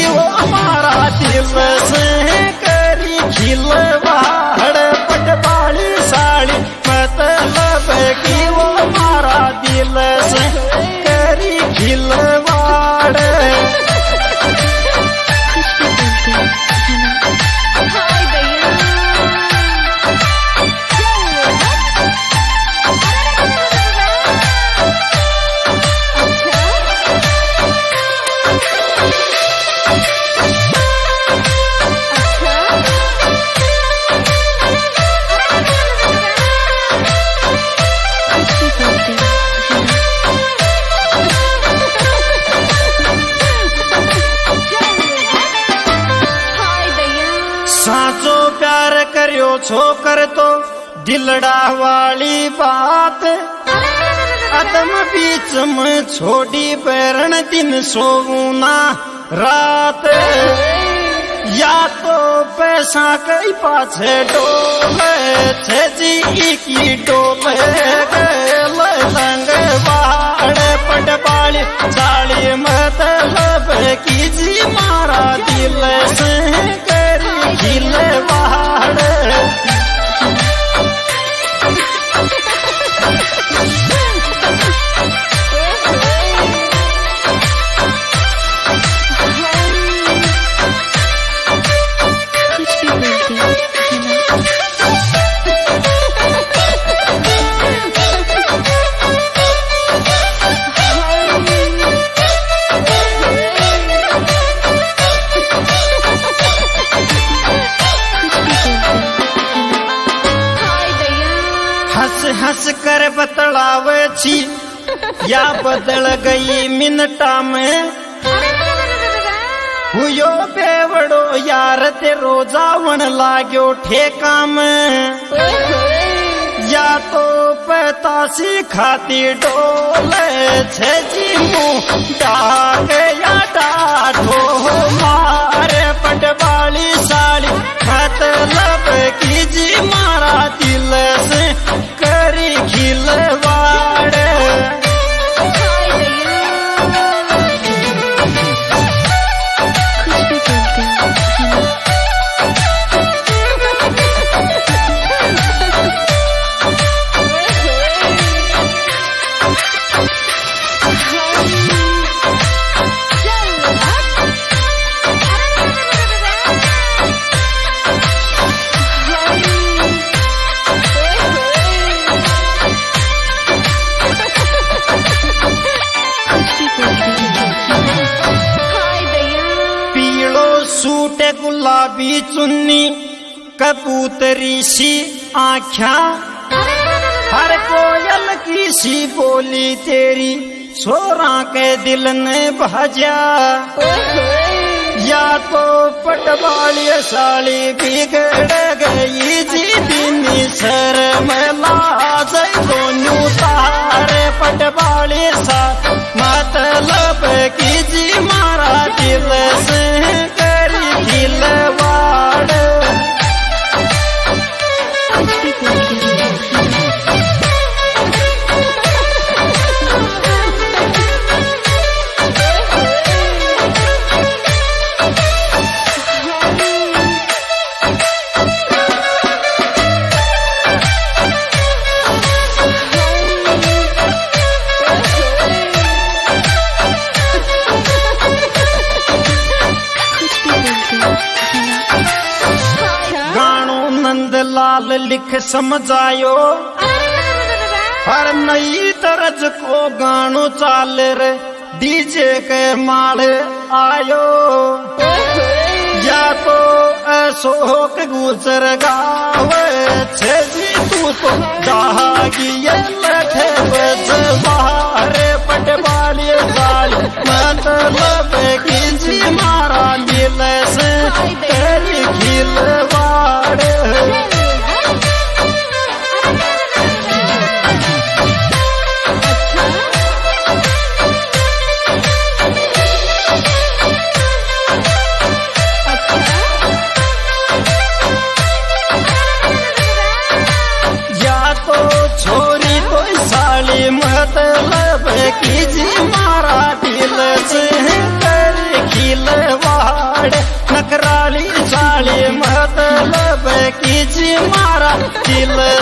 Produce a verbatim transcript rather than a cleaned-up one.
वो हमारा दिल से करी खिलवाड़ पटवाली साड़ी मतलब की वो हमारा दिल से करी खिलवाड़। साचो प्यार करियो छो कर तो दिलड़ा वाली बात अदम बीच में छोड़ी बैरण दिन सोना रात या तो पैसा कई पाछे डोले छे जी की डोले संग बाड़ पटवाली साड़ी मतलब की जी मारा दिल से खिलवाड़। हंस हंस कर बतलावे छी या बदल गई मिनटा में हुयो बेवड़ो यार ते रोजावन लाग्यो ठेका में या तो पैतासी खाती डोले छे जी मुँह डाग या डाढ़ो मारे पटवाली साड़ी मतलब की जी मारा दिल से करी खिलवाड़। सूट गुलाबी चुन्नी कबूतरी सी आँखा हर कोयल की सी बोली तेरी छोरा के दिल ने भजा या तो पटवाली साड़ी बिगड़ गई जी दिनी सर में लाज दोनों तारे पटवाली सा मतलब की जी मारा दिल से करी खिलवाड़। लाल लिख समझायो हर नई तरज को गानो चाल रे डीजे के माल आयो या तो अशोक गुजर गावे छे जी तू तो दागी लठे बज बाहरे पटवाली साड़ी मतलब की जी मारा दिल से तेरी खिलवाड़। छोरी कोई साली मतलब की जी मारा दिल से दिल